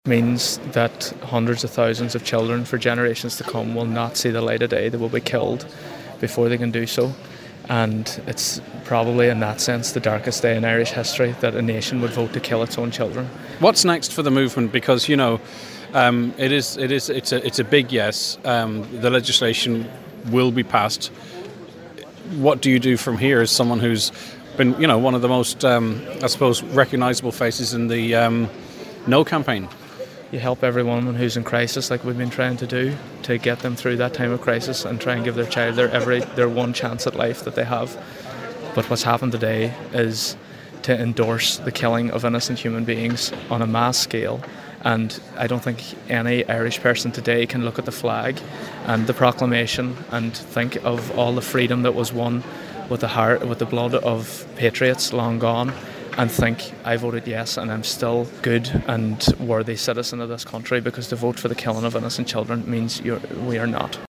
Means that hundreds of thousands of children for generations to come will not see the light of day. They will be killed before they can do so. And it's probably in that sense the darkest day in Irish history that a nation would vote to kill its own children. What's next for the movement? Because it's a big yes. The legislation will be passed. What do you do from here as someone who's been one of the most recognisable faces in the No campaign? You help everyone who's in crisis, like we've been trying to do, to get them through that time of crisis and try and give their child their one chance at life that they have. But what's happened today is to endorse the killing of innocent human beings on a mass scale. And I don't think any Irish person today can look at the flag and the proclamation and think of all the freedom that was won with the blood of patriots long gone, and think I voted yes and I'm still good and worthy citizen of this country, because to vote for the killing of innocent children means we are not.